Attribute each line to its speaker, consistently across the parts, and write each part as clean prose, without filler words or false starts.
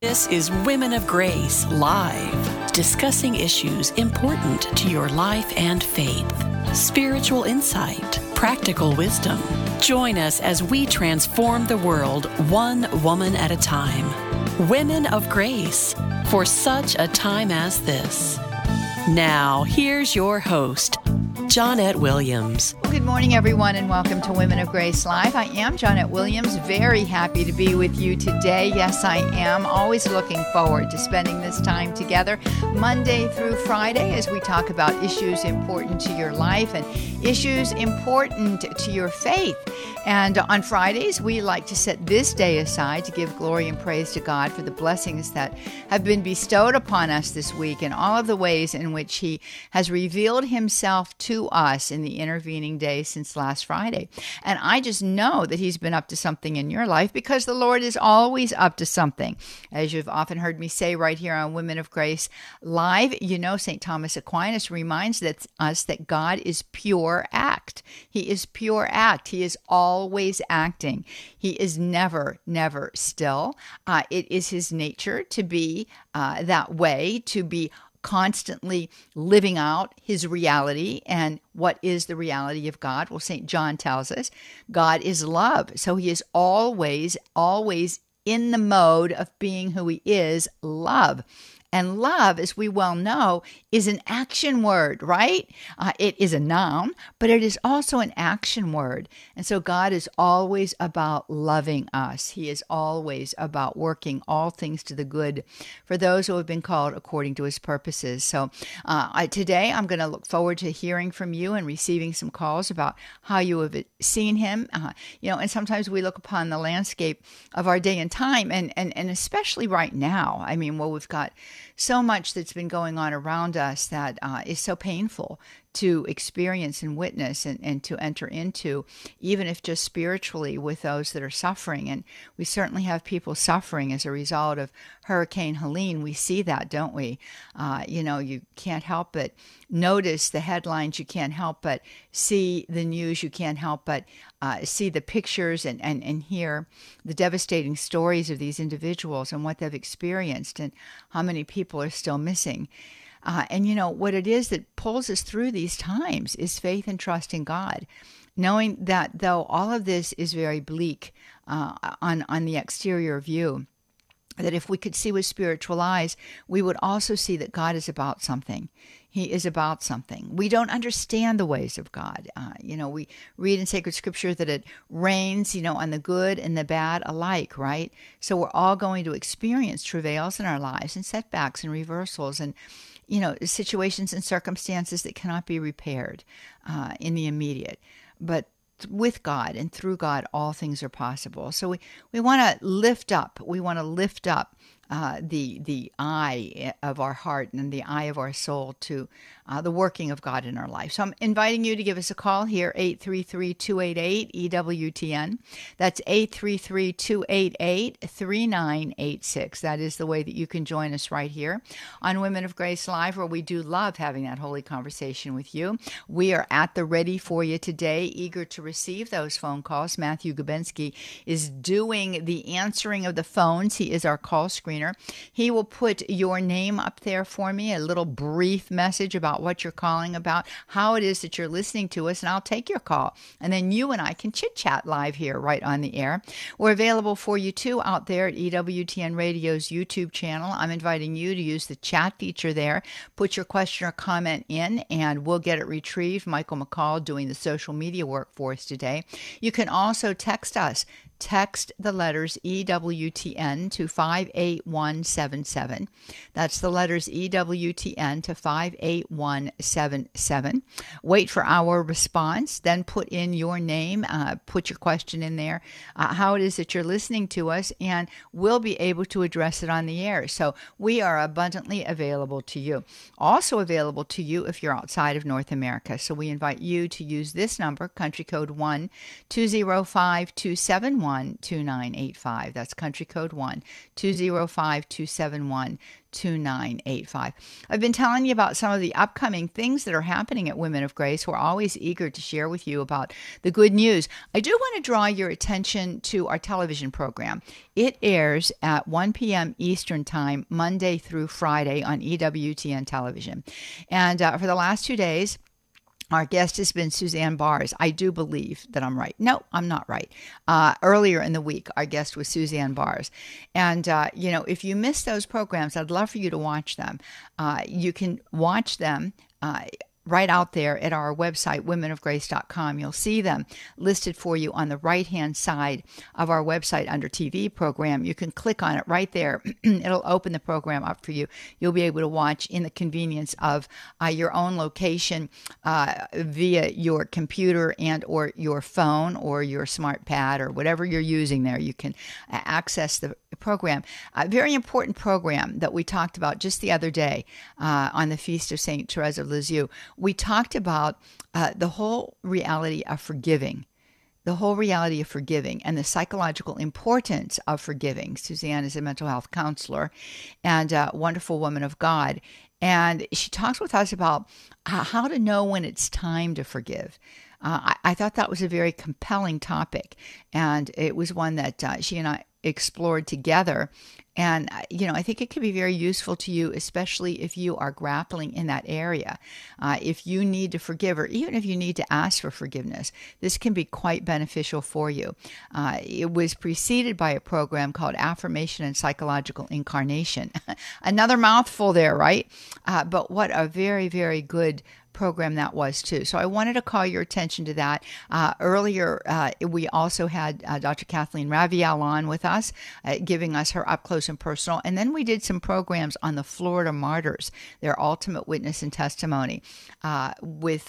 Speaker 1: This is Women of Grace Live, discussing issues important to your life and faith, spiritual insight, practical wisdom. Join us as we transform the world one woman at a time. Women of Grace, for such a time as this. Now, here's your host, Johnnette Williams.
Speaker 2: Well, good morning, everyone, and welcome to Women of Grace Live. I am Johnnette Williams, very happy to be with you today. Yes, I am. Always looking forward to spending this time together, Monday through Friday, as we talk about issues important to your life and issues important to your faith. And on Fridays, we like to set this day aside to give glory and praise to God for the blessings that have been bestowed upon us this week and all of the ways in which He has revealed Himself to us in the intervening days since last Friday. And I just know that He's been up to something in your life because the Lord is always up to something. As you've often heard me say right here on Women of Grace Live, you know, St. Thomas Aquinas reminds us that God is pure act. He is pure act. He is always acting. He is never still. It is His nature to be that way, to be constantly living out His reality. And what is the reality of God? Well, St. John tells us God is love. So He is always in the mode of being who He is, love. And love, as we well know, is an action word, right? It is a noun, but it is also an action word. And so God is always about loving us. He is always about working all things to the good for those who have been called according to His purposes. So today I'm going to look forward to hearing from you and receiving some calls about how you have seen Him. And sometimes we look upon the landscape of our day and time, and especially right now. I mean, we've got so much that's been going on around us that is so painful to experience and witness and to enter into, even if just spiritually, with those that are suffering. And we certainly have people suffering as a result of Hurricane Helene. We see that, don't we? You can't help but notice the headlines. You can't help but see the news. You can't help but see the pictures and hear the devastating stories of these individuals and what they've experienced and how many people are still missing. What it is that pulls us through these times is faith and trust in God, knowing that though all of this is very bleak on the exterior view, that if we could see with spiritual eyes, we would also see that God is about something. He is about something. We don't understand the ways of God. We read in sacred scripture that it rains, on the good and the bad alike, right? So we're all going to experience travails in our lives and setbacks and reversals and situations and circumstances that cannot be repaired in the immediate. But with God and through God, all things are possible. So we want to lift up. We want to lift up the eye of our heart and the eye of our soul to the working of God in our life. So I'm inviting you to give us a call here, 833-288-EWTN. That's 833-288-3986. That is the way that you can join us right here on Women of Grace Live, where we do love having that holy conversation with you. We are at the ready for you today, eager to receive those phone calls. Matthew Gubensky is doing the answering of the phones. He is our call screener. He will put your name up there for me, a little brief message about what you're calling about, how it is that you're listening to us, and I'll take your call. And then you and I can chit-chat live here right on the air. We're available for you too out there at EWTN Radio's YouTube channel. I'm inviting you to use the chat feature there. Put your question or comment in, and we'll get it retrieved. Michael McCall doing the social media work for us today. You can also text us. Text the letters EWTN to 58177. That's the letters EWTN to 58177. Wait for our response, then put in your name, put your question in there, how it is that you're listening to us, and we'll be able to address it on the air. So we are abundantly available to you. Also available to you if you're outside of North America. So we invite you to use this number, country code 1-205-271. 205-271-2985. That's country code 1-205-271-2985. I've been telling you about some of the upcoming things that are happening at Women of Grace. We're always eager to share with you about the good news. I do want to draw your attention to our television program. It airs at 1 p.m. Eastern Time, Monday through Friday on EWTN television. And for the last 2 days, our guest has been Suzanne Bars. I do believe that I'm right. No, I'm not right. Earlier in the week, our guest was Suzanne Bars. And, if you miss those programs, I'd love for you to watch them. You can watch them right out there at our website, womenofgrace.com. You'll see them listed for you on the right-hand side of our website under TV program. You can click on it right there. It'll open the program up for you. You'll be able to watch in the convenience of your own location via your computer and or your phone or your smart pad or whatever you're using there. You can access the program. A very important program that we talked about just the other day on the Feast of St. Therese of Lisieux. We talked about the whole reality of forgiving, and the psychological importance of forgiving. Suzanne is a mental health counselor and a wonderful woman of God. And she talks with us about how to know when it's time to forgive. I thought that was a very compelling topic. And it was one that she and I explored together. And, I think it could be very useful to you, especially if you are grappling in that area. If you need to forgive, or even if you need to ask for forgiveness, this can be quite beneficial for you. It was preceded by a program called Affirmation and Psychological Incarnation. Another mouthful there, right? But what a very, very good program that was too. So I wanted to call your attention to that. Earlier, we also had Dr. Kathleen Raviel on with us, giving us her up close and personal. And then we did some programs on the Florida martyrs, their ultimate witness and testimony with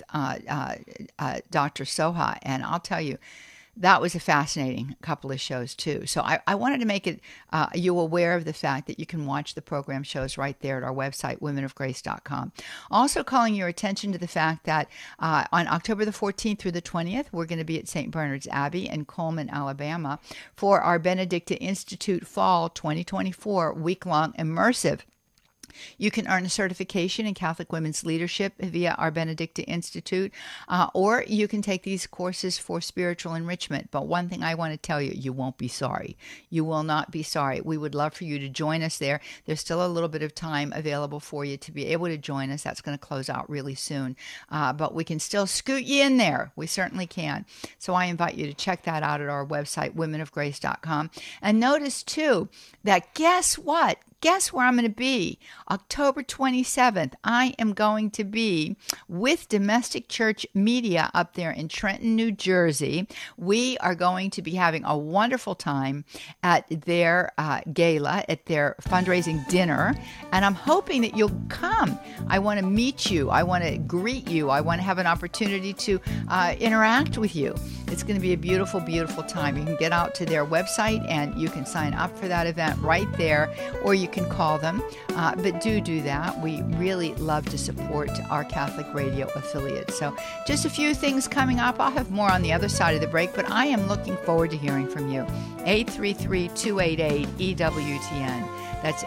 Speaker 2: Dr. Soha. And I'll tell you, that was a fascinating couple of shows too. So I wanted to make it you aware of the fact that you can watch the program shows right there at our website, womenofgrace.com. Also calling your attention to the fact that on October the 14th through the 20th, we're going to be at St. Bernard's Abbey in Coleman, Alabama for our Benedicta Institute Fall 2024 week-long immersive. You can earn a certification in Catholic Women's Leadership via our Benedicta Institute, or you can take these courses for spiritual enrichment. But one thing I want to tell you, you won't be sorry. You will not be sorry. We would love for you to join us there. There's still a little bit of time available for you to be able to join us. That's going to close out really soon. But we can still scoot you in there. We certainly can. So I invite you to check that out at our website, womenofgrace.com. And notice, too, that guess what? Guess where I'm going to be? October 27th, I am going to be with Domestic Church Media up there in Trenton, New Jersey. We are going to be having a wonderful time at their gala, at their fundraising dinner, and I'm hoping that you'll come. I want to meet you. I want to greet you. I want to have an opportunity to interact with you. It's going to be a beautiful, beautiful time. You can get out to their website and you can sign up for that event right there, or you can call them, but do that. We really love to support our Catholic radio affiliates. So just a few things coming up. I'll have more on the other side of the break, but I am looking forward to hearing from you. 833-288-EWTN. That's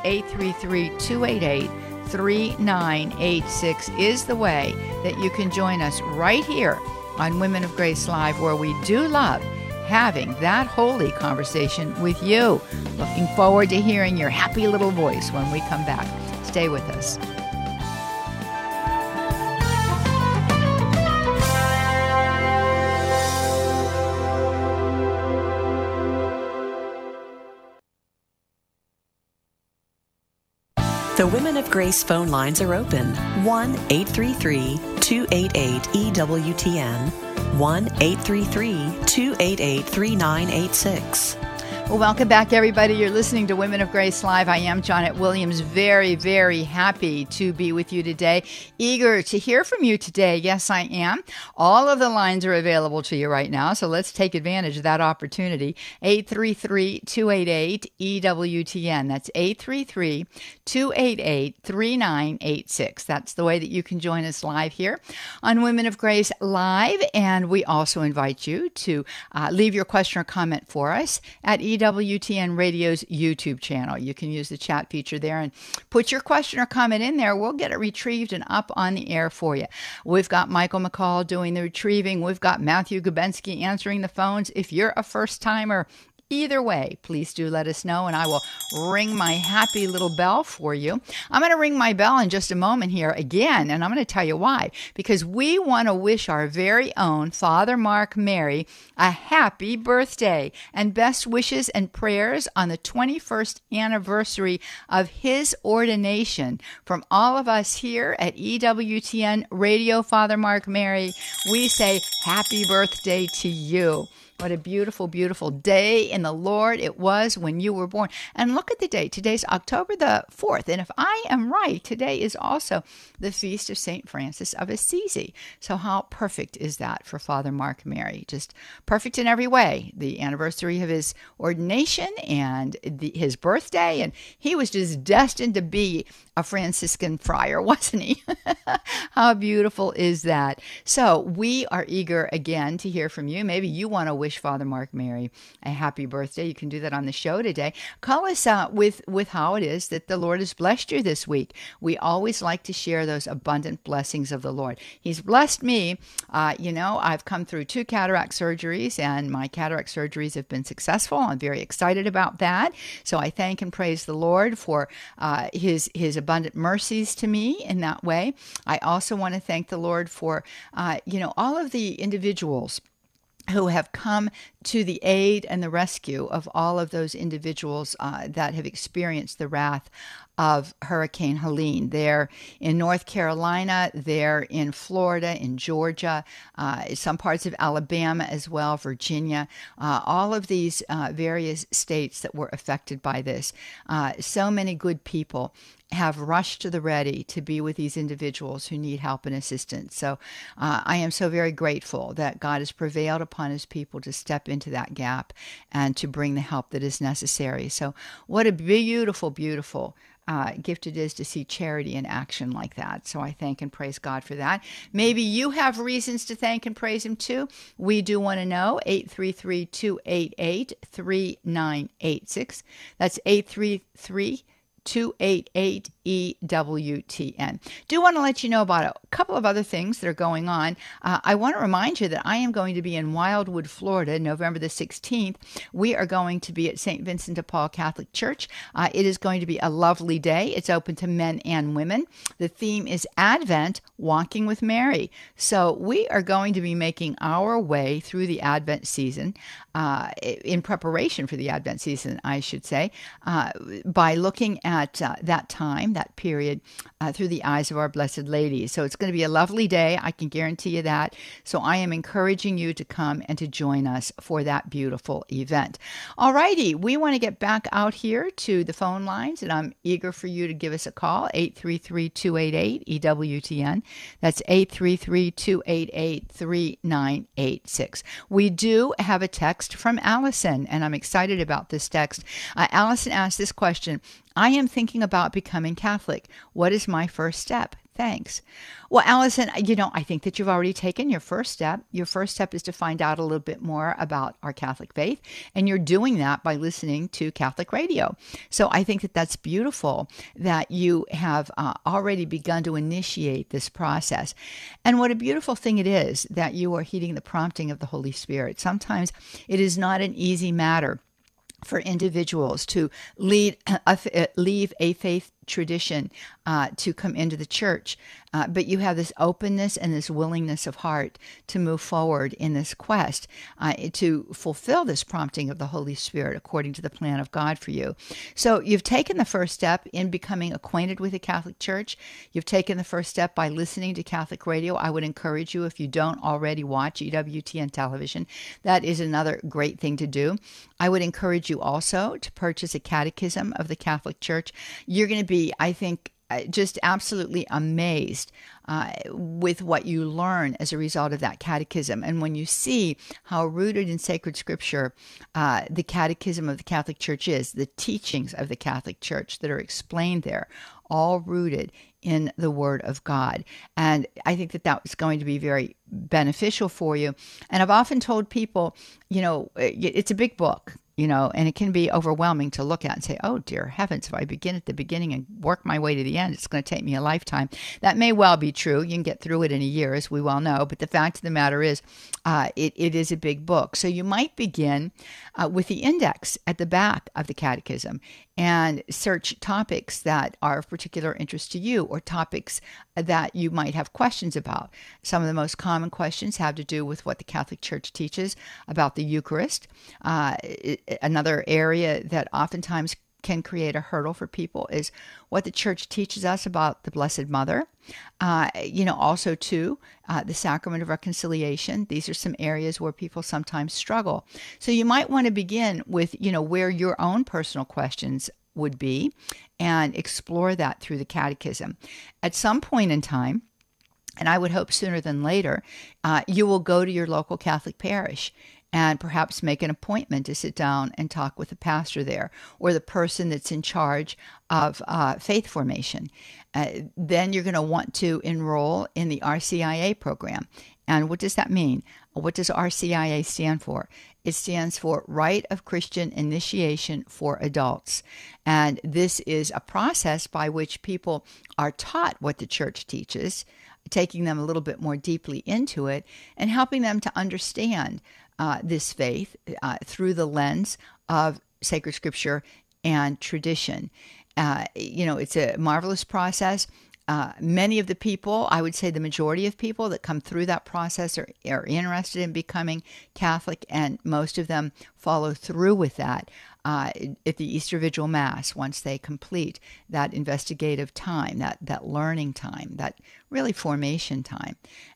Speaker 2: 833-288-3986 is the way that you can join us right here on Women of Grace Live, where we do love having that holy conversation with you. Looking forward to hearing your happy little voice when we come back. Stay with us.
Speaker 1: The Women of Grace phone lines are open. 1-833-288-EWTN. 1-833-288-3986.
Speaker 2: Well, welcome back, everybody. You're listening to Women of Grace Live. I am Janet Williams. Very, very happy to be with you today. Eager to hear from you today. Yes, I am. All of the lines are available to you right now, so let's take advantage of that opportunity. 833-288-EWTN. That's 833-288-3986. That's the way that you can join us live here on Women of Grace Live. And we also invite you to leave your question or comment for us at EWTN Radio's YouTube channel. You can use the chat feature there and put your question or comment in there. We'll get it retrieved and up on the air for you. We've got Michael McCall doing the retrieving. We've got Matthew Gubensky answering the phones. If you're a first-timer, either way, please do let us know, and I will ring my happy little bell for you. I'm going to ring my bell in just a moment here again, and I'm going to tell you why. Because we want to wish our very own Father Mark Mary a happy birthday and best wishes and prayers on the 21st anniversary of his ordination. From all of us here at EWTN Radio, Father Mark Mary, we say happy birthday to you. What a beautiful, beautiful day in the Lord it was when you were born. And look at the date. Today's October the 4th. And if I am right, today is also the feast of St. Francis of Assisi. So how perfect is that for Father Mark Mary? Just perfect in every way. The anniversary of his ordination and his birthday. And he was just destined to be a Franciscan friar, wasn't he? How beautiful is that? So we are eager again to hear from you. Maybe you want to wish Father Mark Mary a happy birthday. You can do that on the show today. Call us with how it is that the Lord has blessed you this week. We always like to share those abundant blessings of the Lord. He's blessed me. I've come through 2 cataract surgeries, and my cataract surgeries have been successful. I'm very excited about that. So I thank and praise the Lord for his abundant mercies to me in that way. I also want to thank the Lord for, all of the individuals who have come to the aid and the rescue of all of those individuals that have experienced the wrath of Hurricane Helene. They're in North Carolina, they're in Florida, in Georgia, some parts of Alabama as well, Virginia, all of these various states that were affected by this. So many good people have rushed to the ready to be with these individuals who need help and assistance. So I am so very grateful that God has prevailed upon his people to step into that gap and to bring the help that is necessary. So what a beautiful, beautiful gift it is to see charity in action like that. So I thank and praise God for that. Maybe you have reasons to thank and praise him too. We do want to know. 833-288-3986. That's 833-288-EWTN. Do want to let you know about a couple of other things that are going on. I want to remind you that I am going to be in Wildwood, Florida, November the 16th. We are going to be at St. Vincent de Paul Catholic Church. It is going to be a lovely day. It's open to men and women. The theme is Advent, Walking with Mary. So we are going to be making our way through the Advent season, in preparation for the Advent season, I should say, by looking at that time, that period, through the eyes of our Blessed Lady. So it's going to be a lovely day. I can guarantee you that. So I am encouraging you to come and to join us for that beautiful event. All righty. We want to get back out here to the phone lines, and I'm eager for you to give us a call, 833-288-EWTN. That's 833-288-3986. We do have a text from Allison, and I'm excited about this text. Allison asked this question: I am thinking about becoming Catholic. What is my first step? Thanks. Well, Allison, I think that you've already taken your first step. Your first step is to find out a little bit more about our Catholic faith, and you're doing that by listening to Catholic radio. So I think that that's beautiful that you have already begun to initiate this process. And what a beautiful thing it is that you are heeding the prompting of the Holy Spirit. Sometimes it is not an easy matter for individuals to leave a faith tradition to come into the church, but you have this openness and this willingness of heart to move forward in this quest to fulfill this prompting of the Holy Spirit according to the plan of God for you. So you've taken the first step in becoming acquainted with the Catholic Church. You've taken the first step by listening to Catholic radio. I would encourage you, if you don't already watch EWTN television, that is another great thing to do. I would encourage you also to purchase a catechism of the Catholic Church. You're going to be, I think, just absolutely amazed with what you learn as a result of that catechism. And when you see how rooted in sacred scripture the catechism of the Catholic Church is, the teachings of the Catholic Church that are explained there, all rooted in the Word of God. And I think that that was going to be very beneficial for you. And I've often told people, it's a big book. And it can be overwhelming to look at and say, oh, dear heavens, if I begin at the beginning and work my way to the end, it's going to take me a lifetime. That may well be true. You can get through it in a year, as we well know. But the fact of the matter is, it is a big book. So you might begin with the index at the back of the catechism and search topics that are of particular interest to you, or topics that you might have questions about. Some of the most common questions have to do with what the Catholic Church teaches about the Eucharist. Another area that oftentimes can create a hurdle for people is what the Church teaches us about the Blessed Mother. Also too, the Sacrament of Reconciliation. These are some areas where people sometimes struggle. So you might want to begin with, where your own personal questions would be, and explore that through the catechism. At some point in time, and I would hope sooner than later, you will go to your local Catholic parish and perhaps make an appointment to sit down and talk with the pastor there, or the person that's in charge of faith formation. Then you're going to want to enroll in the RCIA program. And what does that mean? What does RCIA stand for? It stands for Rite of Christian Initiation for Adults. And this is a process by which people are taught what the Church teaches, taking them a little bit more deeply into it, and helping them to understand this faith through the lens of sacred scripture and tradition. It's a marvelous process. Many of the people, I would say the majority of people that come through that process are interested in becoming Catholic, and most of them follow through with that at the Easter Vigil Mass once they complete that investigative time, that learning time, that really formation time.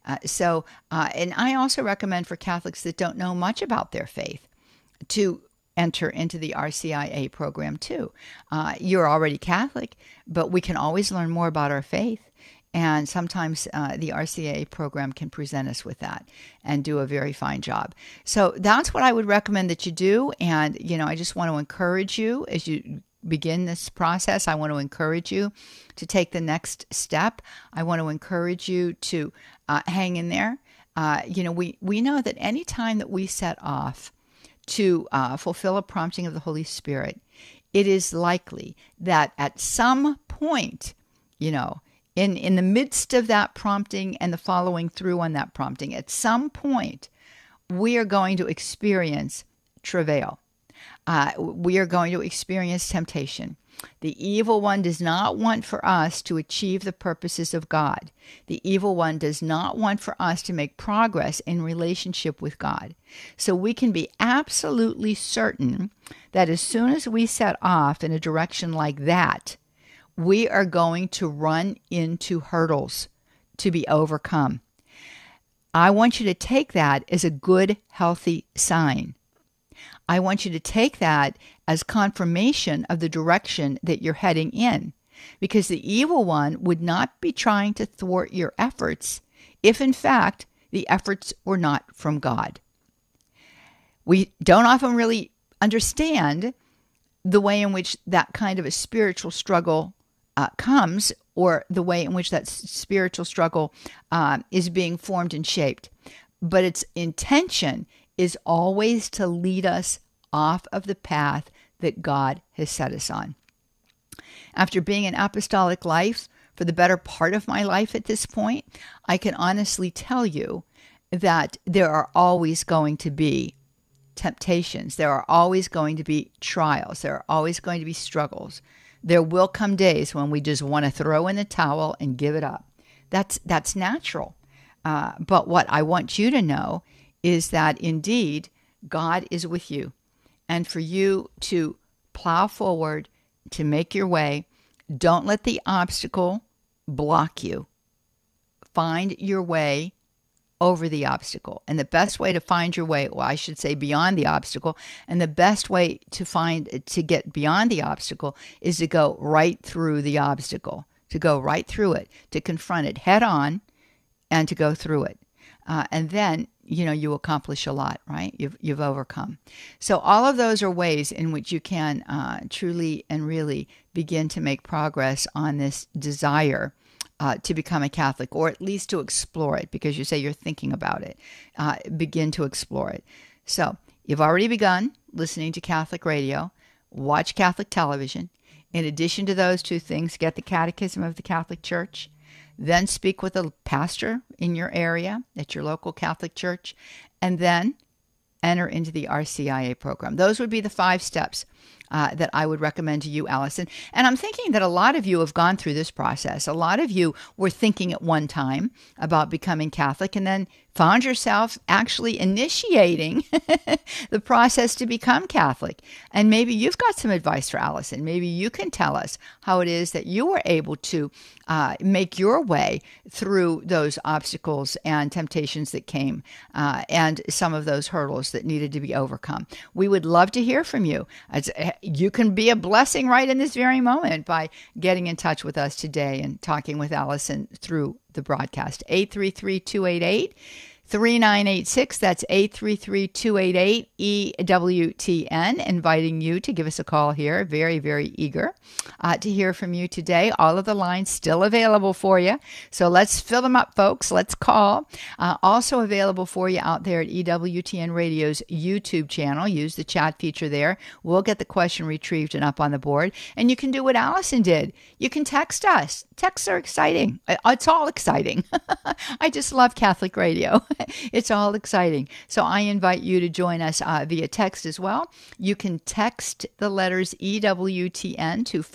Speaker 2: And I also recommend for Catholics that don't know much about their faith to enter into the RCIA program too. You're already Catholic, but we can always learn more about our faith. And sometimes the RCIA program can present us with that and do a very fine job. So that's what I would recommend that you do. And, I just want to encourage you as you begin this process. I want to encourage you to take the next step. I want to encourage you to hang in there. We know that any time that we set off to fulfill a prompting of the Holy Spirit, it is likely that at some point, in the midst of that prompting and the following through on that prompting, at some point, we are going to experience travail. We are going to experience temptation. The evil one does not want for us to achieve the purposes of God. The evil one does not want for us to make progress in relationship with God. So we can be absolutely certain that as soon as we set off in a direction like that, we are going to run into hurdles to be overcome. I want you to take that as a good, healthy sign. I want you to take that as confirmation of the direction that you're heading in, because the evil one would not be trying to thwart your efforts if, in fact, the efforts were not from God. We don't often really understand the way in which that kind of a spiritual struggle comes, or the way in which that spiritual struggle is being formed and shaped. But its intention is always to lead us off of the path that God has set us on. After being in apostolic life for the better part of my life at this point, I can honestly tell you that there are always going to be temptations. There are always going to be trials. There are always going to be struggles. There will come days when we just want to throw in the towel and give it up. That's natural. But what I want you to know is that indeed God is with you. And for you to plow forward, to make your way, don't let the obstacle block you. Find your way over the obstacle. And the best way to find your way, well, I should say beyond the obstacle, and the best way to get beyond the obstacle is to go right through the obstacle, to go right through it, to confront it head on and to go through it. And then, you accomplish a lot, right? You've overcome. So all of those are ways in which you can truly and really begin to make progress on this desire to become a Catholic, or at least to explore it, because you say you're thinking about it. Begin to explore it. So you've already begun listening to Catholic radio, watch Catholic television. In addition to those two things, get the Catechism of the Catholic Church, then speak with a pastor in your area at your local Catholic church, and then enter into the RCIA program. Those would be the 5 steps that I would recommend to you, Allison. And I'm thinking that a lot of you have gone through this process. A lot of you were thinking at one time about becoming Catholic and then found yourself actually initiating the process to become Catholic. And maybe you've got some advice for Allison. Maybe you can tell us how it is that you were able to make your way through those obstacles and temptations that came, and some of those hurdles that needed to be overcome. We would love to hear from you. You can be a blessing right in this very moment by getting in touch with us today and talking with Allison through the broadcast. 833-288-3986. That's 833-288-EWTN. Inviting you to give us a call here. Very, very eager to hear from you today. All of the lines still available for you. So let's fill them up, folks. Let's call. Also available for you out there at EWTN Radio's YouTube channel. Use the chat feature there. We'll get the question retrieved and up on the board. And you can do what Allison did. You can text us. Texts are exciting. It's all exciting. I just love Catholic radio. It's all exciting. So I invite you to join us via text as well. You can text the letters EWTN to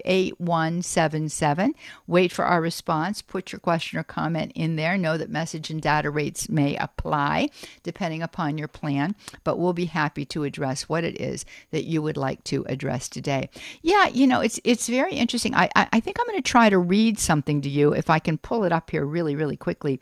Speaker 2: 58177. Wait for our response. Put your question or comment in there. Know that message and data rates may apply depending upon your plan, but we'll be happy to address what it is that you would like to address today. Yeah, it's very interesting. I think I'm going to try to read something to you, if I can pull it up here really, really quickly.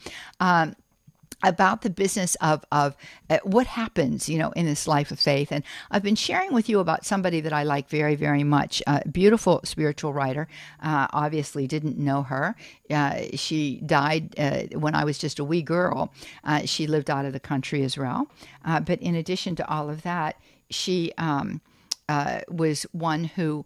Speaker 2: About the business of what happens, in this life of faith. And I've been sharing with you about somebody that I like very, very much, a beautiful spiritual writer. Obviously didn't know her. She died when I was just a wee girl. She lived out of the country as well. But in addition to all of that, she was one who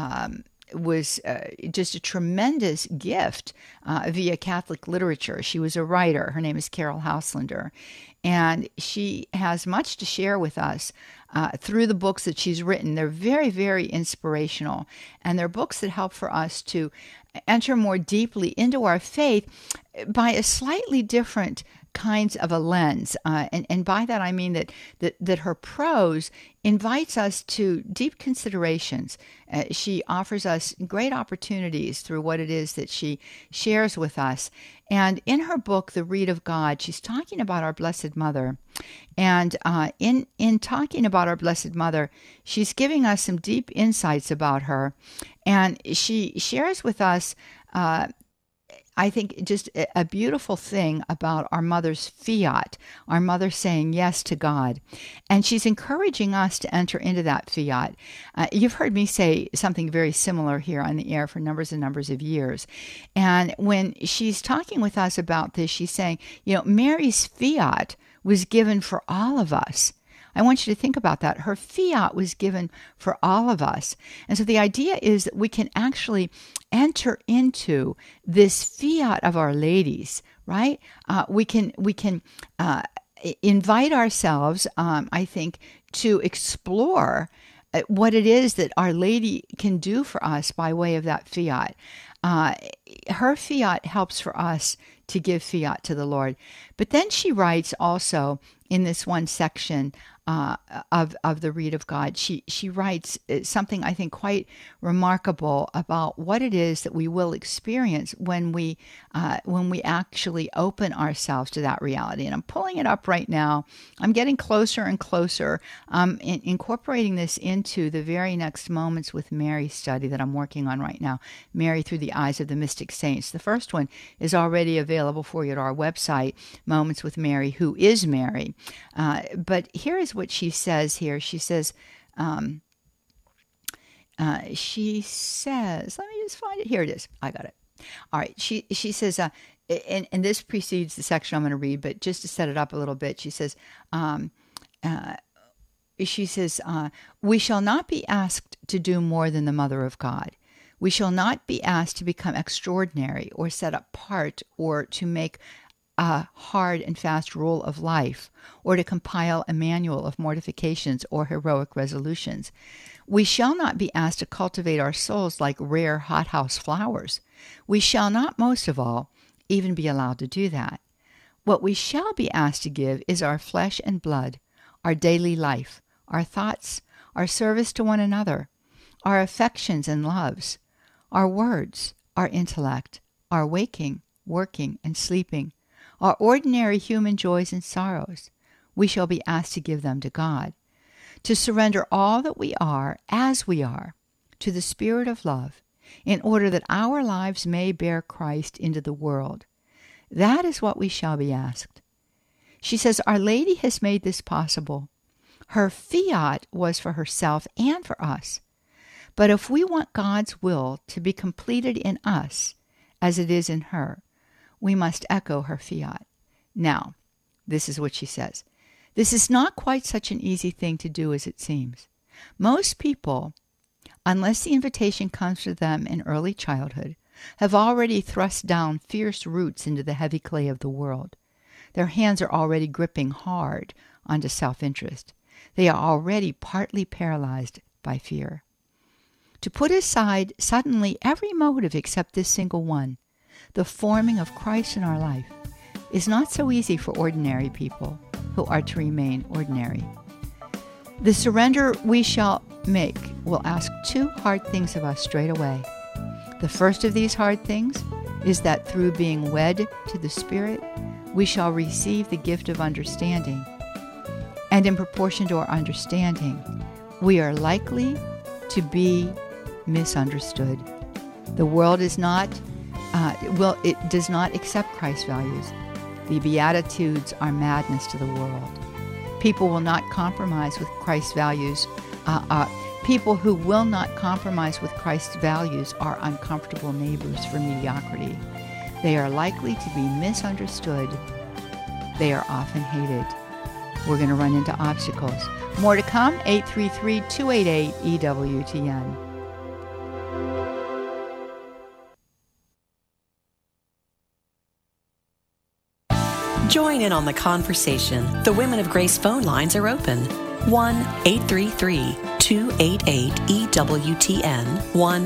Speaker 2: was just a tremendous gift via Catholic literature. She was a writer. Her name is Carol Hauslander, and she has much to share with us through the books that she's written. They're very, very inspirational, and they're books that help for us to enter more deeply into our faith by a slightly different kinds of a lens. And by that I mean that her prose invites us to deep considerations. She offers us great opportunities through what it is that she shares with us. And in her book, The Reed of God, she's talking about our Blessed Mother. And in talking about our Blessed Mother, she's giving us some deep insights about her. And she shares with us I think just a beautiful thing about our mother's fiat, our mother saying yes to God. And she's encouraging us to enter into that fiat. You've heard me say something very similar here on the air for numbers and numbers of years. And when she's talking with us about this, she's saying, Mary's fiat was given for all of us. I want you to think about that. Her fiat was given for all of us. And so the idea is that we can actually enter into this fiat of Our Lady's, right? We can invite ourselves, I think, to explore what it is that Our Lady can do for us by way of that fiat. Her fiat helps for us to give fiat to the Lord. But then she writes also in this one section of the Read of God. She writes something I think quite remarkable about what it is that we will experience when we actually open ourselves to that reality. And I'm pulling it up right now. I'm getting closer and closer, incorporating this into the very next Moments with Mary study that I'm working on right now, Mary Through the Eyes of the Mystic Saints. The first one is already available for you at our website, Moments with Mary, Who is Mary. But here is what she says here. She says, let me just find it. Here it is. I got it. All right. She says, and this precedes the section I'm going to read, but just to set it up a little bit, she says, we shall not be asked to do more than the Mother of God. We shall not be asked to become extraordinary or set apart or to make a hard and fast rule of life or to compile a manual of mortifications or heroic resolutions. We shall not be asked to cultivate our souls like rare hothouse flowers. We shall not, most of all, even be allowed to do that. What we shall be asked to give is our flesh and blood, our daily life, our thoughts, our service to one another, our affections and loves, our words, our intellect, our waking, working, and sleeping, our ordinary human joys and sorrows. We shall be asked to give them to God, to surrender all that we are as we are to the Spirit of love, in order that our lives may bear Christ into the world. That is what we shall be asked. She says, Our Lady has made this possible. Her fiat was for herself and for us. But if we want God's will to be completed in us as it is in her, we must echo her fiat. Now, this is what she says. This is not quite such an easy thing to do as it seems. Most people, unless the invitation comes to them in early childhood, have already thrust down fierce roots into the heavy clay of the world. Their hands are already gripping hard onto self-interest. They are already partly paralyzed by fear. To put aside suddenly every motive except this single one, the forming of Christ in our life, is not so easy for ordinary people who are to remain ordinary. The surrender we shall make will ask two hard things of us straight away. The first of these hard things is that through being wed to the Spirit, we shall receive the gift of understanding. And in proportion to our understanding, we are likely to be misunderstood. The world is not, it does not accept Christ's values. The Beatitudes are madness to the world. People will not compromise with Christ's values. People who will not compromise with Christ's values are uncomfortable neighbors for mediocrity. They are likely to be misunderstood. They are often hated. We're going to run into obstacles. More to come, 833-288-EWTN.
Speaker 1: Join in on the conversation. The Women of Grace phone lines are open. 1-833-288-EWTN.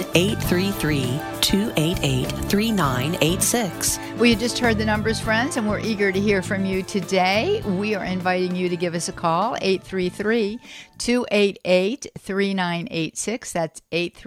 Speaker 1: 1-833-288-3986.
Speaker 2: Well, you just heard the numbers, friends, and we're eager to hear from you today. We are inviting you to give us a call, 833-288-3986. That's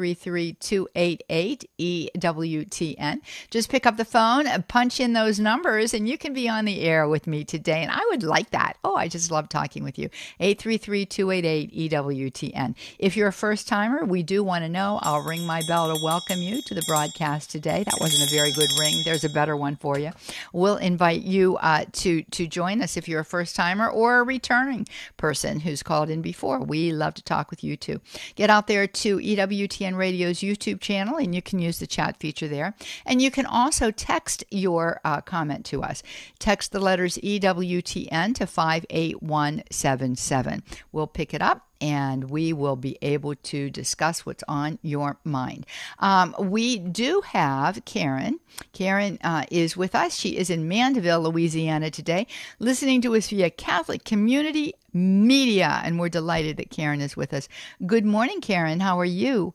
Speaker 2: 833-288-EWTN. Just pick up the phone, punch in those numbers, and you can be on the air with me today. And I would like that. Oh, I just love talking with you. 833-288-EWTN. If you're a first-timer, we do want to know. I'll ring my bell to welcome you to the broadcast today. That wasn't a very good ring. There's a better one for you. We'll invite you to join us if you're a first-timer or a returning person who's called in before. We love to talk with you, too. Get out there to EWTN Radio's YouTube channel, and you can use the chat feature there. And you can also text your comment to us. Text the letters EWTN to 58177. We'll pick it up, and we will be able to discuss what's on your mind. We do have Karen. Karen is with us. She is in Mandeville, Louisiana today, listening to us via Catholic Community Media, and we're delighted that Karen is with us. Good morning, Karen. How are you?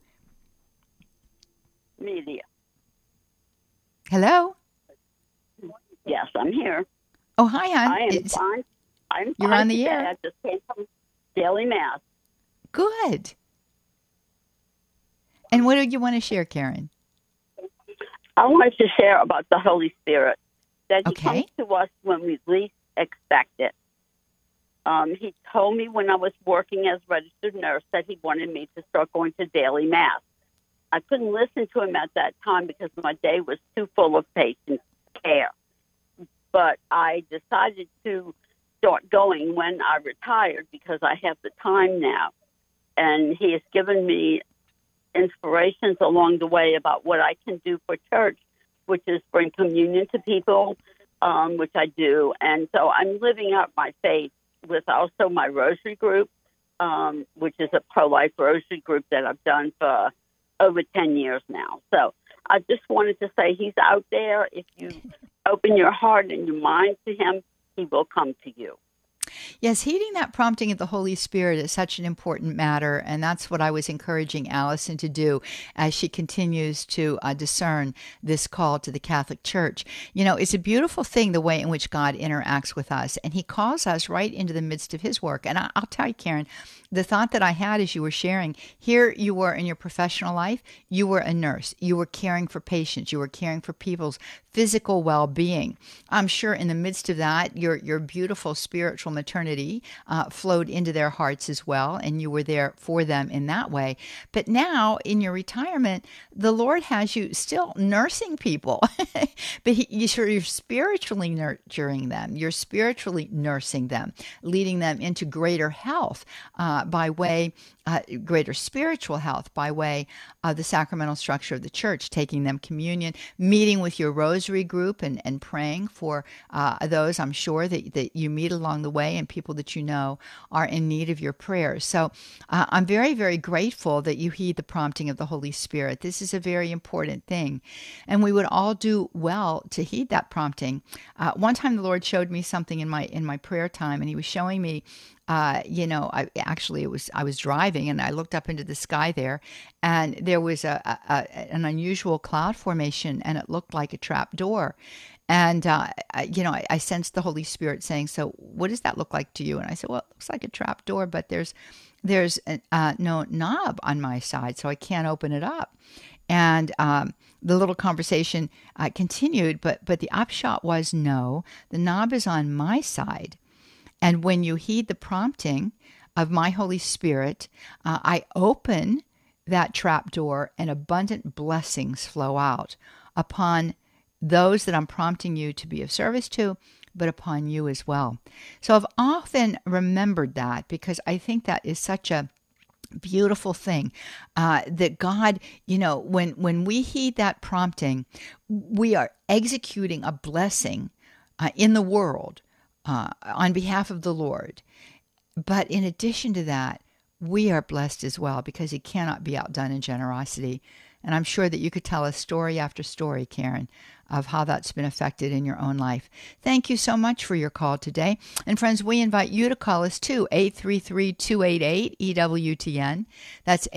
Speaker 3: Media.
Speaker 2: Hello?
Speaker 3: Yes, I'm here.
Speaker 2: Oh, hi, hon.
Speaker 3: I am fine. I'm
Speaker 2: You're
Speaker 3: fine
Speaker 2: on the
Speaker 3: today.
Speaker 2: air.
Speaker 3: I just came from daily Mass.
Speaker 2: Good. And what do you want to share, Karen?
Speaker 3: I wanted to share about the Holy Spirit, that He
Speaker 2: Okay.
Speaker 3: comes to us when we least expect it. He told me when I was working as a registered nurse that He wanted me to start going to daily Mass. I couldn't listen to Him at that time because my day was too full of patient care. But I decided to start going when I retired because I have the time now. And He has given me inspirations along the way about what I can do for church, which is bring communion to people, which I do. And so I'm living out my faith with also my rosary group, which is a pro-life rosary group that I've done for over 10 years now. So I just wanted to say He's out there. If you open your heart and your mind to Him, He will come to you.
Speaker 2: Yes, heeding that prompting of the Holy Spirit is such an important matter, and that's what I was encouraging Allison to do as she continues to discern this call to the Catholic Church. You know, it's a beautiful thing, the way in which God interacts with us, and He calls us right into the midst of His work. And I'll tell you, Karen, the thought that I had as you were sharing, here you were in your professional life, you were a nurse, you were caring for patients, you were caring for people's physical well-being. I'm sure in the midst of that, your beautiful spiritual maternity flowed into their hearts as well, and you were there for them in that way. But now, in your retirement, the Lord has you still nursing people, but you're spiritually nurturing them. You're spiritually nursing them, leading them into greater health by way greater spiritual health by way of the sacramental structure of the church, taking them communion, meeting with your rosary group and praying for those I'm sure that you meet along the way and people that you know are in need of your prayers. So I'm very, very grateful that you heed the prompting of the Holy Spirit. This is a very important thing. And we would all do well to heed that prompting. One time the Lord showed me something in my prayer time, and He was showing me I was driving and I looked up into the sky there, and there was an unusual cloud formation, and it looked like a trap door. And, I sensed the Holy Spirit saying, "So what does that look like to you?" And I said, "Well, it looks like a trap door, but there's no knob on my side, so I can't open it up." And the little conversation continued, but the upshot was, no, the knob is on my side. And when you heed the prompting of my Holy Spirit, I open that trap door and abundant blessings flow out upon those that I'm prompting you to be of service to, but upon you as well. So I've often remembered that because I think that is such a beautiful thing that God, when we heed that prompting, we are executing a blessing in the world on behalf of the Lord. But in addition to that, we are blessed as well because He cannot be outdone in generosity. And I'm sure that you could tell us story after story, Karen, of how that's been affected in your own life. Thank you so much for your call today. And friends, we invite you to call us too, 833-288-EWTN. That's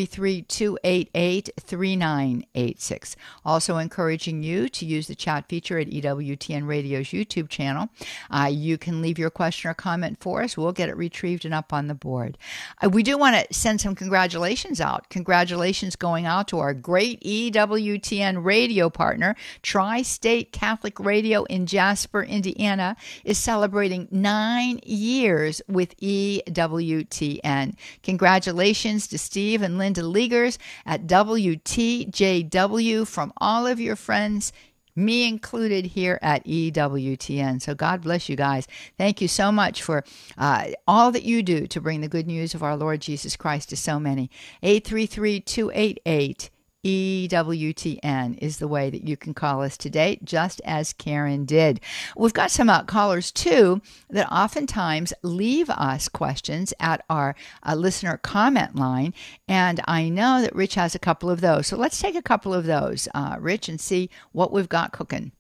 Speaker 2: 833-288-3986. Also encouraging you to use the chat feature at EWTN Radio's YouTube channel. You can leave your question or comment for us. We'll get it retrieved and up on the board. We do want to send some congratulations out. Congratulations going out to our great EWTN radio partner, Tri-State Catholic Radio in Jasper, Indiana, is celebrating 9 years with EWTN. Congratulations to Steve and Linda Leagers at WTJW from all of your friends, me included, here at EWTN. So God bless you guys. Thank you so much for all that you do to bring the good news of our Lord Jesus Christ to so many. 833-288 EWTN is the way that you can call us today, just as Karen did. We've got some callers, too, that oftentimes leave us questions at our listener comment line, and I know that Rich has a couple of those. So let's take a couple of those, Rich, and see what we've got cooking.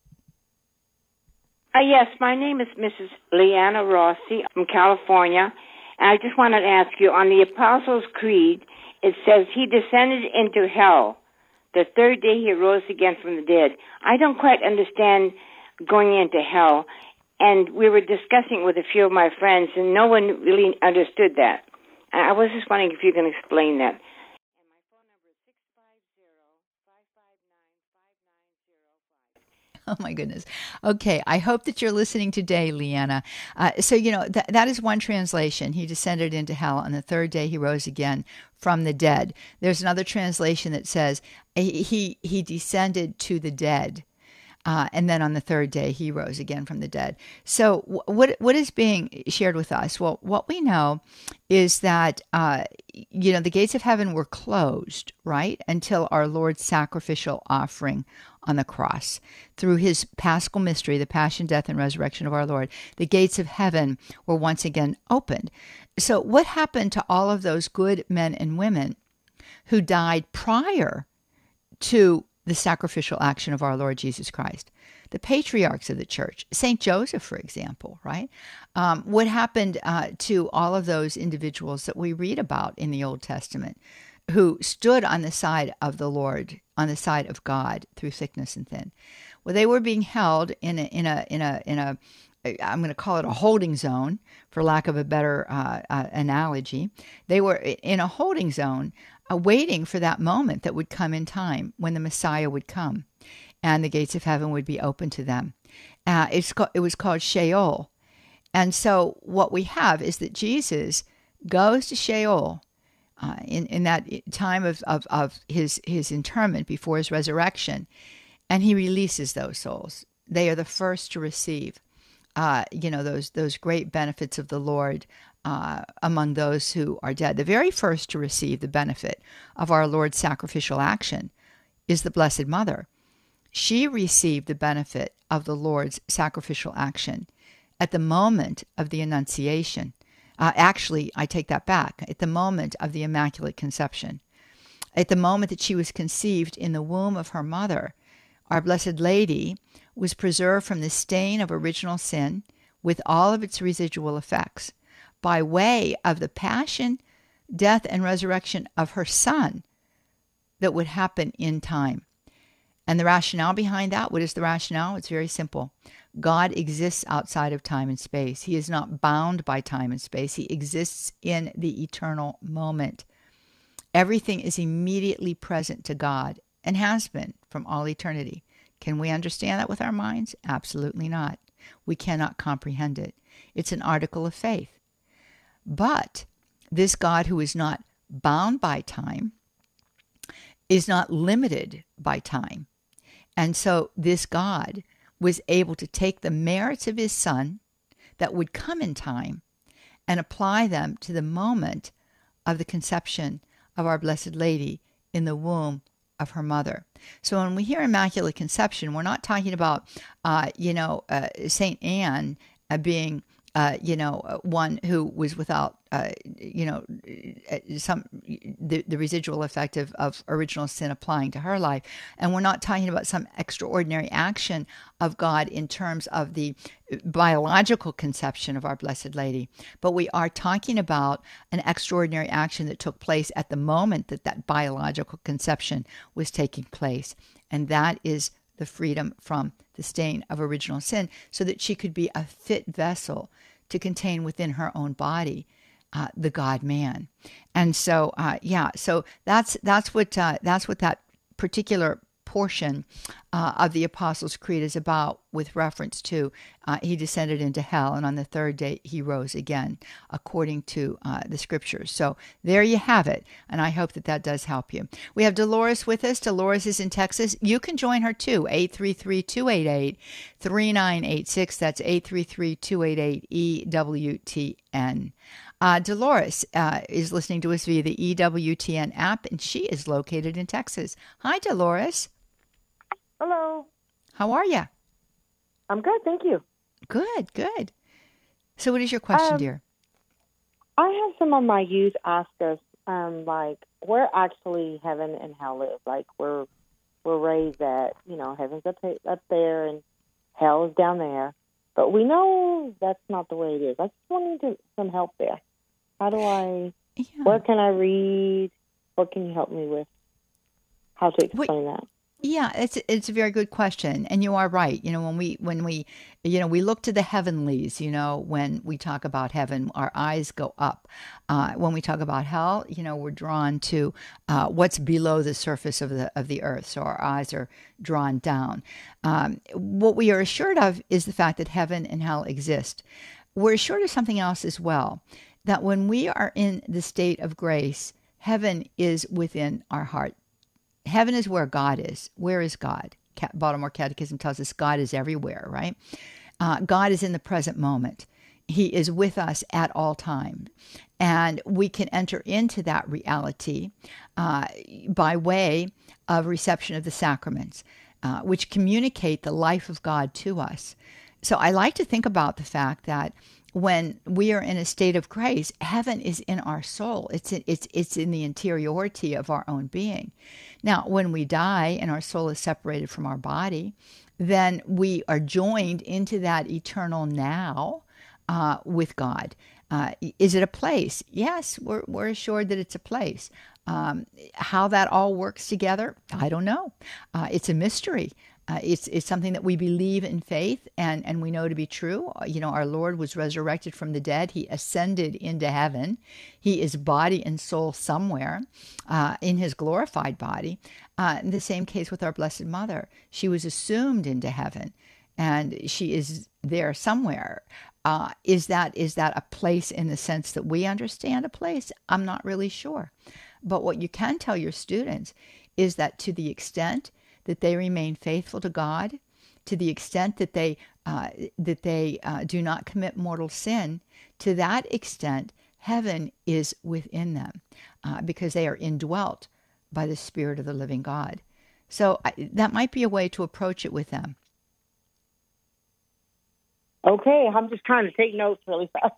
Speaker 4: Yes, my name is Mrs. Leanna Rossi from California, and I just wanted to ask you, on the Apostles' Creed, it says He descended into hell. The third day He rose again from the dead. I don't quite understand going into hell. And we were discussing with a few of my friends, and no one really understood that. I was just wondering if you can explain that. And my phone number is 650-559-5905.
Speaker 2: Oh, my goodness. Okay, I hope that you're listening today, Leanna. So, that is one translation. He descended into hell. On the third day, he rose again from the dead. There's another translation that says he descended to the dead. And then on the third day, he rose again from the dead. So what is being shared with us? Well, what we know is that, the gates of heaven were closed, right, until our Lord's sacrificial offering on the cross. Through his paschal mystery, the passion, death, and resurrection of our Lord, the gates of heaven were once again opened. So what happened to all of those good men and women who died prior to the sacrificial action of our Lord Jesus Christ? The patriarchs of the church, St. Joseph, for example, right? What happened to all of those individuals that we read about in the Old Testament who stood on the side of the Lord, on the side of God through thickness and thin? Well, they were being held in a I'm going to call it a holding zone, for lack of a better analogy. They were in a holding zone, waiting for that moment that would come in time when the Messiah would come and the gates of heaven would be open to them. It was called Sheol. And so what we have is that Jesus goes to Sheol in that time of his interment before his resurrection, and he releases those souls. They are the first to receive those great benefits of the Lord among those who are dead. The very first to receive the benefit of our Lord's sacrificial action is the Blessed Mother. She received the benefit of the Lord's sacrificial action at the moment of the Annunciation. Actually, I take that back. At the moment of the Immaculate Conception. At the moment that she was conceived in the womb of her mother, our Blessed Lady was preserved from the stain of original sin with all of its residual effects by way of the passion, death, and resurrection of her Son that would happen in time. And the rationale behind that, what is the rationale? It's very simple. God exists outside of time and space. He is not bound by time and space. He exists in the eternal moment. Everything is immediately present to God and has been from all eternity. Can we understand that with our minds? Absolutely not. We cannot comprehend it. It's an article of faith. But this God who is not bound by time is not limited by time. And so this God was able to take the merits of his Son that would come in time and apply them to the moment of the conception of our Blessed Lady in the womb of her mother. So when we hear Immaculate Conception, we're not talking about, St. Anne being, one who was without, the residual effect of original sin applying to her life. And we're not talking about some extraordinary action of God in terms of the biological conception of our Blessed Lady. But we are talking about an extraordinary action that took place at the moment that biological conception was taking place. And that is the freedom from the stain of original sin, so that she could be a fit vessel to contain within her own body the God-man. And so, so that's what that particular portion of the Apostles' Creed is about, with reference to he descended into hell, and on the third day he rose again, according to the Scriptures. So there you have it, and I hope that does help you. We have Dolores with us. Dolores is in Texas. You can join her too, 833-288-3986. That's 833-288-EWTN. Dolores is listening to us via the EWTN app, and she is located in Texas. Hi, Dolores.
Speaker 5: Hello.
Speaker 2: How are you?
Speaker 5: I'm good, thank you.
Speaker 2: Good. So what is your question, dear?
Speaker 5: I have some of my youth ask us, where actually heaven and hell is. Like, we're raised that, heaven's up there and hell is down there. But we know that's not the way it is. I just wanted some help there. How do I, where can I read? What can you help me with? How to explain that?
Speaker 2: Yeah, it's a very good question, and you are right. When we we look to the heavenlies. When we talk about heaven, our eyes go up. When we talk about hell, we're drawn to what's below the surface of the earth. So our eyes are drawn down. What we are assured of is the fact that heaven and hell exist. We're assured of something else as well, that when we are in the state of grace, heaven is within our heart. Heaven is where God is. Where is God? Baltimore Catechism tells us God is everywhere, right? God is in the present moment. He is with us at all times. And we can enter into that reality by way of reception of the sacraments, which communicate the life of God to us. So I like to think about the fact that when we are in a state of grace, heaven is in our soul. It's in the interiority of our own being. Now, when we die and our soul is separated from our body, then we are joined into that eternal now with God. Is it a place? Yes, we're assured that it's a place. How that all works together, I don't know. It's a mystery. It's something that we believe in faith and we know to be true. Our Lord was resurrected from the dead. He ascended into heaven. He is body and soul somewhere in his glorified body. In the same case with our Blessed Mother. She was assumed into heaven and she is there somewhere. Is that a place in the sense that we understand a place? I'm not really sure. But what you can tell your students is that to the extent that they remain faithful to God, to the extent that they do not commit mortal sin, to that extent, heaven is within them because they are indwelt by the Spirit of the living God. So that might be a way to approach it with them.
Speaker 5: Okay, I'm just trying to take notes really fast.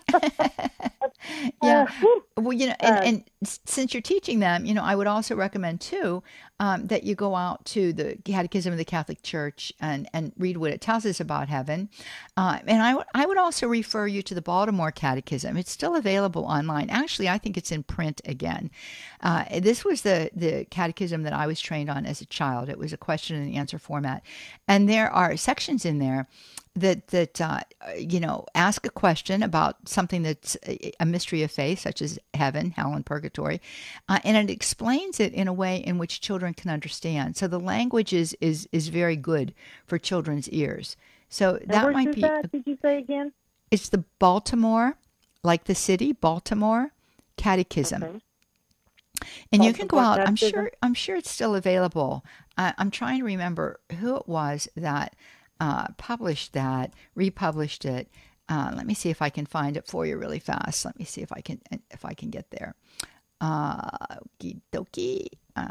Speaker 2: Yeah. Well, and since you're teaching them, I would also recommend too that you go out to the Catechism of the Catholic Church and read what it tells us about heaven. And I would also refer you to the Baltimore Catechism. It's still available online. Actually, I think it's in print again. This was the catechism that I was trained on as a child. It was a question and answer format, and there are sections in there that ask a question about something that's a mystery of faith, such as heaven, hell, and purgatory, and it explains it in a way in which children can understand. So the language is very good for children's ears. So that might be.
Speaker 5: Did you say again?
Speaker 2: It's the Baltimore, like the city, Baltimore Catechism. Okay. And you can go out. I'm sure it's still available. I'm trying to remember who it was that published that, republished it. Let me see if I can find it for you really fast. Let me see if I can get there. Okie dokie.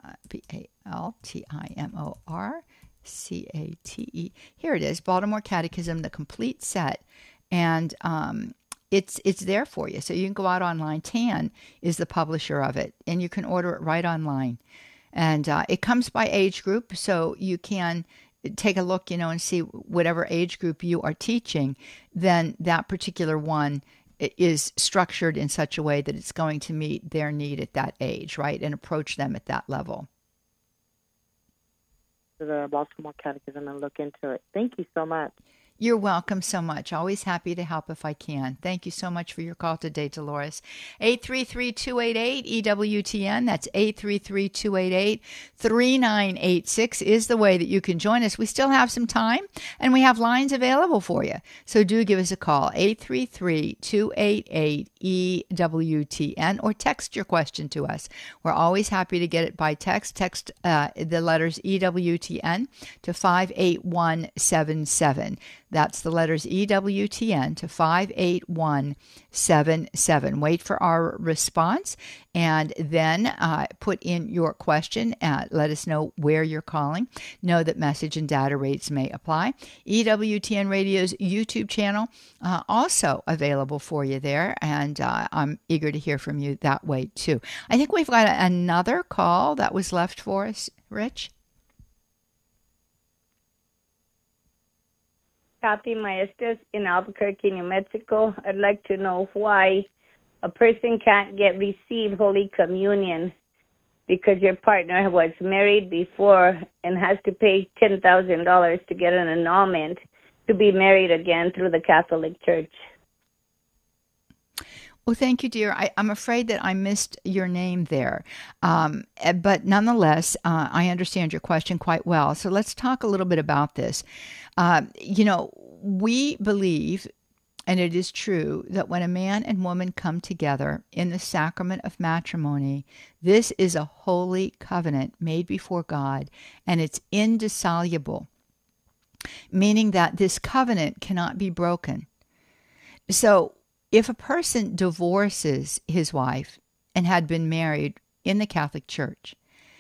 Speaker 2: BALTIMORCATE. Here it is, Baltimore Catechism, the complete set, and it's there for you. So you can go out online. TAN is the publisher of it, and you can order it right online. And it comes by age group, so you can take a look, and see whatever age group you are teaching, then that particular one is structured in such a way that it's going to meet their need at that age, right? And approach them at that level.
Speaker 5: The Baltimore Catechism and look into it. Thank you so much.
Speaker 2: You're welcome so much. Always happy to help if I can. Thank you so much for your call today, Dolores. 833-288-EWTN. That's 833-288-3986 is the way that you can join us. We still have some time, and we have lines available for you. So do give us a call, 833-288-EWTN, or text your question to us. We're always happy to get it by text. Text the letters EWTN to 58177. That's the letters EWTN to 58177. Wait for our response and then put in your question. Let us know where you're calling. Know that message and data rates may apply. EWTN Radio's YouTube channel also available for you there, and I'm eager to hear from you that way too. I think we've got another call that was left for us, Rich.
Speaker 6: Kathy Maestas in Albuquerque, New Mexico. I'd like to know why a person can't receive Holy Communion because your partner was married before and has to pay $10,000 to get an annulment to be married again through the Catholic Church.
Speaker 2: Well, thank you, dear. I'm afraid that I missed your name there. But nonetheless, I understand your question quite well. So let's talk a little bit about this. We believe, and it is true, that when a man and woman come together in the sacrament of matrimony, this is a holy covenant made before God, and it's indissoluble, meaning that this covenant cannot be broken. So if a person divorces his wife and had been married in the Catholic Church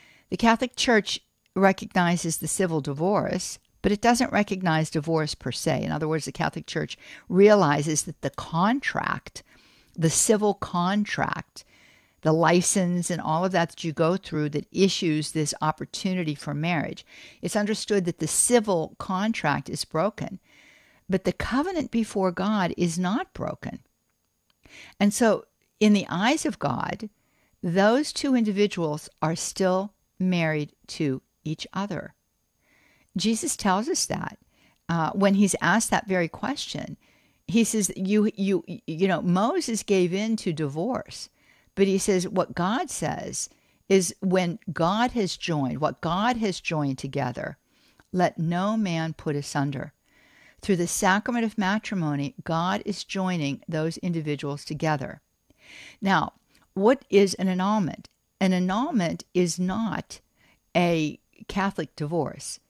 Speaker 2: recognizes the civil divorce, but it doesn't recognize divorce per se. In other words, the Catholic Church realizes that the contract, the civil contract, the license and all of that you go through that issues this opportunity for marriage, it's understood that the civil contract is broken, but the covenant before God is not broken. And so, in the eyes of God, those two individuals are still married to each other. Jesus tells us that when he's asked that very question. He says, Moses gave in to divorce, but he says what God says is when God has joined, what God has joined together, let no man put asunder. Through the sacrament of matrimony, God is joining those individuals together. Now, what is an annulment? An annulment is not a Catholic divorce.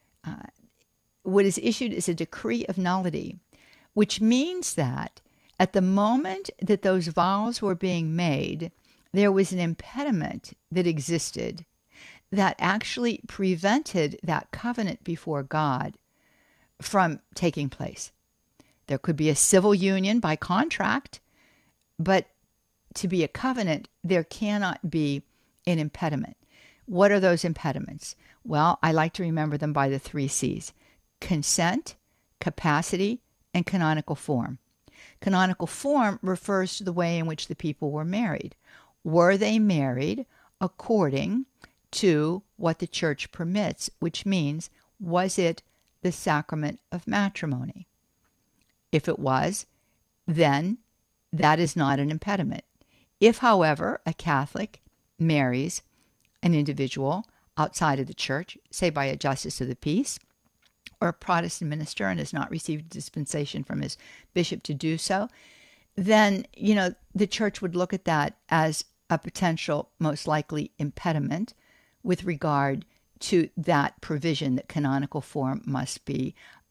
Speaker 2: What is issued is a decree of nullity, which means that at the moment that those vows were being made, there was an impediment that existed that actually prevented that covenant before God from taking place. There could be a civil union by contract, but to be a covenant, there cannot be an impediment. What are those impediments? Well, I like to remember them by the 3 C's: consent, capacity, and canonical form. Canonical form refers to the way in which the people were married. Were they married according to what the church permits, which means, was it the sacrament of matrimony? If it was, then that is not an impediment. If, however, a Catholic marries an individual outside of the church, say by a justice of the peace, or a Protestant minister, and has not received dispensation from his bishop to do so, then, the church would look at that as a potential, most likely, impediment with regard to that provision that canonical form must be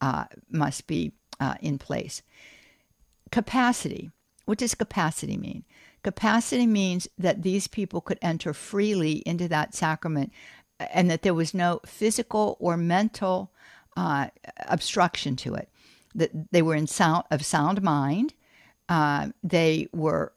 Speaker 2: in place. Capacity. What does capacity mean? Capacity means that these people could enter freely into that sacrament and that there was no physical or mental obstruction to it. That they were of sound mind. They were,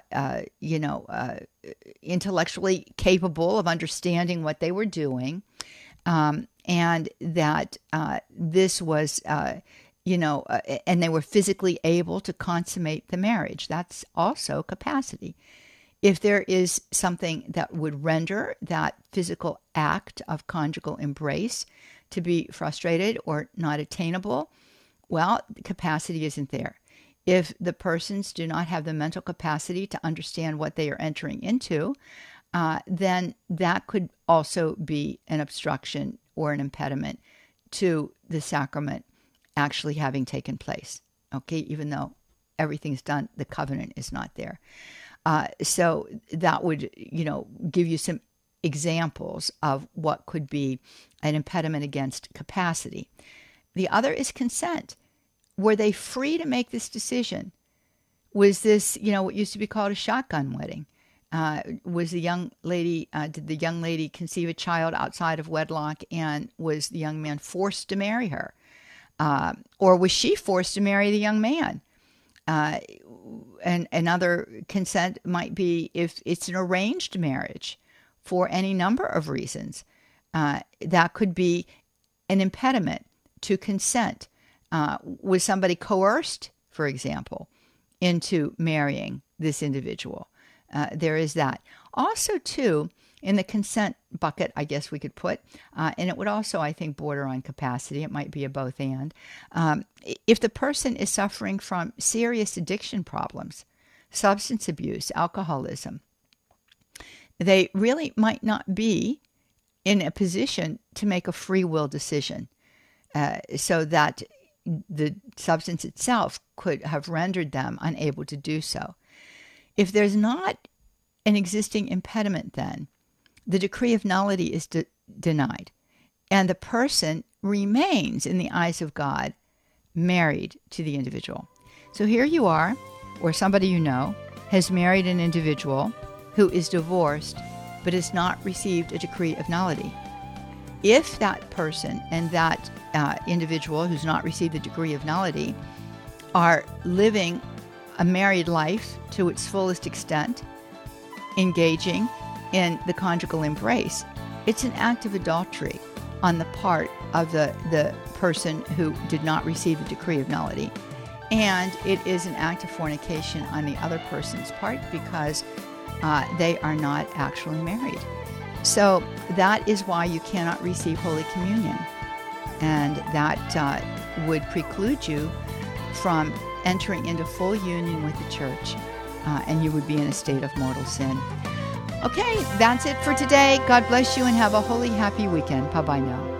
Speaker 2: intellectually capable of understanding what they were doing, and that this was, and they were physically able to consummate the marriage. That's also capacity. If there is something that would render that physical act of conjugal embrace to be frustrated or not attainable, well, capacity isn't there. If the persons do not have the mental capacity to understand what they are entering into, then that could also be an obstruction or an impediment to the sacrament actually having taken place. Okay, even though everything's done, the covenant is not there. So that would, give you some examples of what could be an impediment against capacity. The other is consent. Were they free to make this decision? Was this, what used to be called a shotgun wedding? Was the young lady, did the young lady conceive a child outside of wedlock, and was the young man forced to marry her? Or was she forced to marry the young man? And another consent might be if it's an arranged marriage for any number of reasons. That could be an impediment to consent. Was somebody coerced, for example, into marrying this individual? There is that. Also, too, in the consent bucket, I guess we could put, and it would also, I think, border on capacity. It might be a both and. If the person is suffering from serious addiction problems, substance abuse, alcoholism, they really might not be in a position to make a free will decision, so that the substance itself could have rendered them unable to do so. If there's not an existing impediment, then the decree of nullity is denied, and the person remains, in the eyes of God, married to the individual. So here you are, or somebody you know has married an individual who is divorced but has not received a decree of nullity. If that person and that individual who's not received the decree of nullity are living a married life to its fullest extent, engaging in the conjugal embrace, it's an act of adultery on the part of the person who did not receive the decree of nullity. And it is an act of fornication on the other person's part, because they are not actually married. So that is why you cannot receive Holy Communion. And that would preclude you from entering into full union with the church, and you would be in a state of mortal sin. Okay, that's it for today. God bless you and have a holy, happy weekend. Bye-bye now.